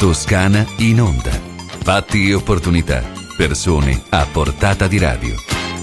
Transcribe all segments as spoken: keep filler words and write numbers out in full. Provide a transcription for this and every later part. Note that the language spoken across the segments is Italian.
Toscana in onda. Fatti e opportunità. Persone a portata di radio.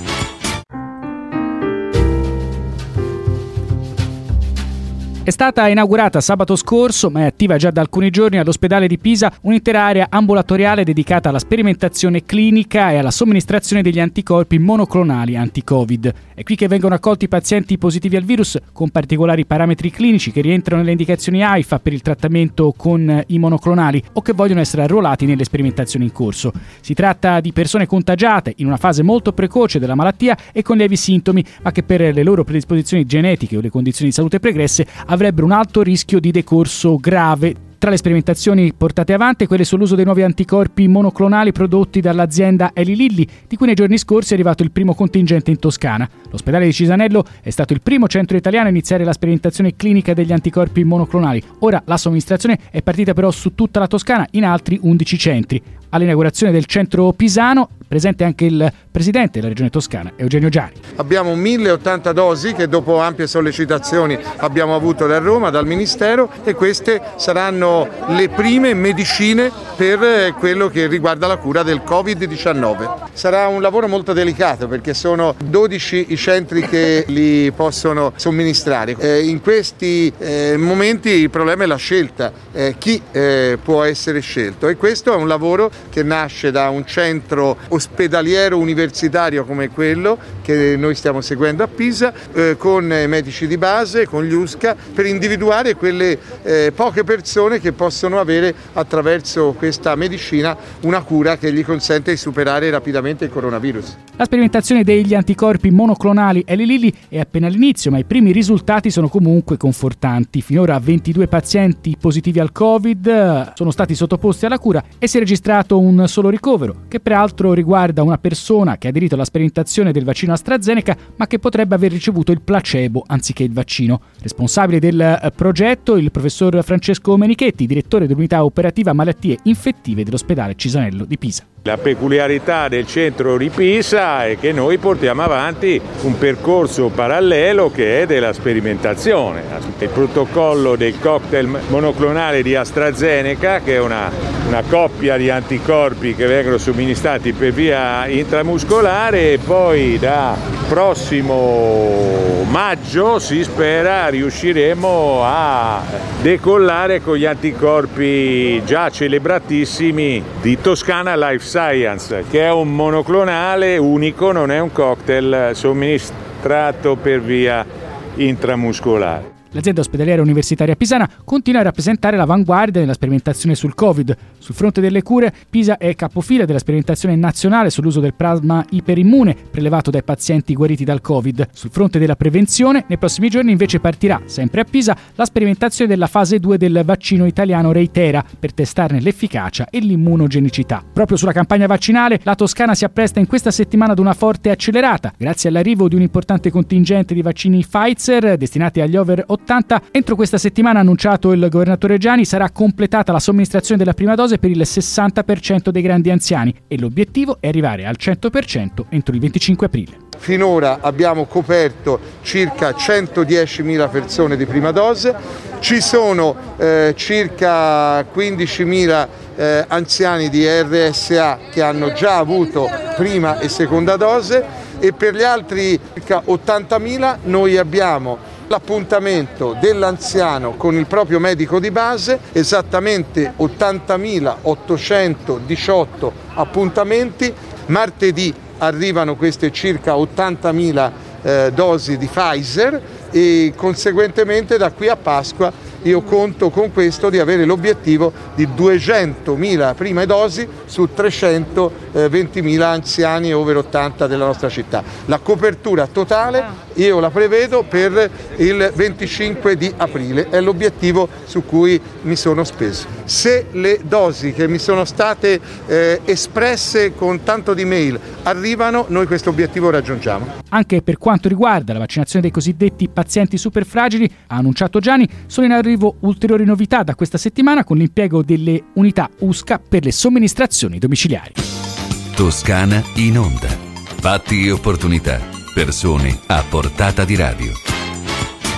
È stata inaugurata sabato scorso, ma è attiva già da alcuni giorni all'ospedale di Pisa, un'intera area ambulatoriale dedicata alla sperimentazione clinica e alla somministrazione degli anticorpi monoclonali anti-Covid. È qui che vengono accolti i pazienti positivi al virus con particolari parametri clinici che rientrano nelle indicazioni AIFA per il trattamento con i monoclonali o che vogliono essere arruolati nelle sperimentazioni in corso. Si tratta di persone contagiate in una fase molto precoce della malattia e con lievi sintomi, ma che per le loro predisposizioni genetiche o le condizioni di salute pregresse avrebbero un alto rischio di decorso grave. Tra le sperimentazioni portate avanti quelle sull'uso dei nuovi anticorpi monoclonali prodotti dall'azienda Eli Lilly, di cui nei giorni scorsi è arrivato il primo contingente in Toscana. L'ospedale di Cisanello è stato il primo centro italiano a iniziare la sperimentazione clinica degli anticorpi monoclonali. Ora la somministrazione è partita però su tutta la Toscana in altri undici centri. All'inaugurazione del centro pisano presente anche il presidente della regione toscana, Eugenio Giani. Abbiamo mille ottanta dosi che dopo ampie sollecitazioni abbiamo avuto da Roma, dal Ministero, e queste saranno le prime medicine per quello che riguarda la cura del covid diciannove. Sarà un lavoro molto delicato perché sono dodici i centri che li possono somministrare. Eh, in questi eh, momenti il problema è la scelta, eh, chi eh, può essere scelto, e questo è un lavoro che nasce da un centro ospedaliero universitario come quello che noi stiamo seguendo a Pisa, eh, con medici di base, con gli U S C A, per individuare quelle eh, poche persone che possono avere attraverso questa medicina una cura che gli consente di superare rapidamente il coronavirus. La sperimentazione degli anticorpi monoclonali Eli Lilly è appena all'inizio, ma i primi risultati sono comunque confortanti. Finora ventidue pazienti positivi al Covid sono stati sottoposti alla cura e si è registrato un solo ricovero, che peraltro riguarda una persona che ha aderito alla sperimentazione del vaccino AstraZeneca, ma che potrebbe aver ricevuto il placebo anziché il vaccino. Responsabile del progetto il professor Francesco Menichetti, direttore dell'unità operativa malattie infettive dell'ospedale Cisanello di Pisa. La peculiarità del centro di Pisa è che noi portiamo avanti un percorso parallelo che è della sperimentazione. Il protocollo del cocktail monoclonale di AstraZeneca, che è una, una coppia di anticorpi che vengono somministrati per via intramuscolare, e poi da prossimo maggio si spera riusciremo a decollare con gli anticorpi già celebratissimi di Toscana Life Science, che è un monoclonale unico, non è un cocktail somministrato per via intramuscolare. L'azienda ospedaliera universitaria pisana continua a rappresentare l'avanguardia nella sperimentazione sul Covid. Sul fronte delle cure, Pisa è capofila della sperimentazione nazionale sull'uso del plasma iperimmune prelevato dai pazienti guariti dal Covid. Sul fronte della prevenzione, nei prossimi giorni invece partirà, sempre a Pisa, la sperimentazione della fase due del vaccino italiano Reitera per testarne l'efficacia e l'immunogenicità. Proprio sulla campagna vaccinale, la Toscana si appresta in questa settimana ad una forte accelerata, grazie all'arrivo di un importante contingente di vaccini Pfizer destinati agli over ottanta. Entro questa settimana, ha annunciato il governatore Giani, sarà completata la somministrazione della prima dose per il sessanta per cento dei grandi anziani e l'obiettivo è arrivare al cento per cento entro il venticinque aprile. Finora abbiamo coperto circa centodiecimila persone di prima dose, ci sono eh, circa quindicimila eh, anziani di R S A che hanno già avuto prima e seconda dose, e per gli altri circa ottantamila noi abbiamo l'appuntamento dell'anziano con il proprio medico di base, esattamente ottantamilaottocentodiciotto appuntamenti. Martedì arrivano queste circa ottantamila eh, dosi di Pfizer e conseguentemente da qui a Pasqua io conto con questo di avere l'obiettivo di duecentomila prime dosi su trecentoventimila anziani over ottanta della nostra città. La copertura totale io la prevedo per il venticinque di aprile, è l'obiettivo su cui mi sono speso. Se le dosi che mi sono state eh, espresse con tanto di mail arrivano, noi questo obiettivo raggiungiamo. Anche per quanto riguarda la vaccinazione dei cosiddetti pazienti superfragili, ha annunciato Giani, sono in arrivo ulteriori novità da questa settimana con l'impiego delle unità U S C A per le somministrazioni domiciliari. Toscana in onda. Fatti e opportunità. Persone a portata di radio.